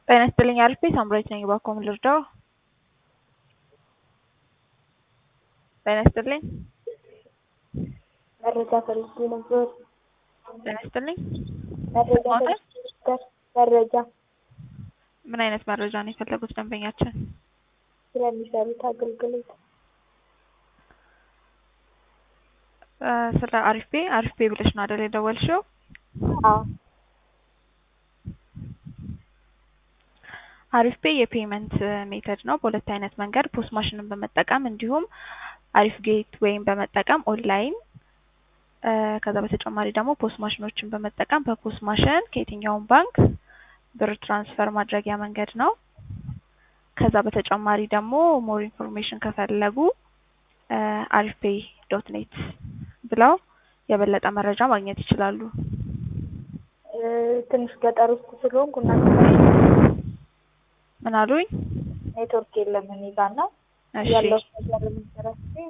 ጤና ይስጥልኝ አልፌ ሳምራዊት ነኝ። እባክዎ ምን ልርዳዎ? ጤና ይስጥልኝ። መረጃ ፈልጌ ነበር። ጤና ይስጥልኝ። መረጃ ሰማዎታል? ፈልጌ ነበር። መረጃ ምን አይነት መረጃ ነው የፈለጉት ደንበኛችን? ስለሚሰሩት አገልግሎት። ስለ አሪፍ ፔ ብለሽ ነው አይደል የደወልሽው? አዎ። አሪፍ ፔ የፔመንት ሜተድ ነው። በሁለት አይነት መንገድ ፖስት ማሽንን በመጠቀም እንዲሁም አሪፍ ጌት ወይም በመጠቀም ኦንላይን ከዛ በተጨማሪ ደግሞ ፖስት ማሽኖችን በመጠቀም በፖስት ማሽን ከየትኛውም ባንክ ብር ትራንስፈር ማድረጊያ መንገድ ነው። ከዛ በተጨማሪ ደግሞ ሞር ኢንፎርሜሽን ከፈለጉ arifpay.net ብለው የበለጠ መረጃ ማግኘት ይችላሉ። ትንሽ ገጠር ውስጥ ስለሆንኩ እና ምን አሉኝ? ኔትወርክ የለም እኔ ጋር እና እሺ ያለው ነገር ልንገራችሁ።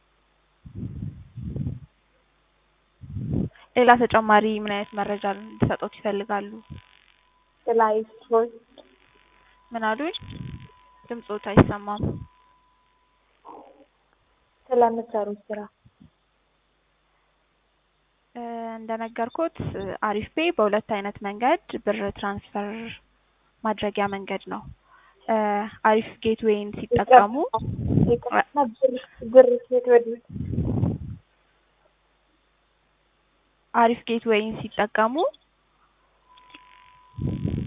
ሌላ ተጨማሪ ምን አይነት መረጃ እንድሰጦት ይፈልጋሉ? ስለ አይፎን ምን አሉኝ? ድምጾት አይሰማም። ስለምትሰሩት ስራ እንደነገርኩት አሪፍ ፔ በሁለት አይነት መንገድ ብር ትራንስፈር ማድረጊያ መንገድ ነው። አሪፍ ጌትዌይን ሲጠቀሙ ብር ሴት ወዲህ አሪፍ ጌትዌይን ሲጠቀሙ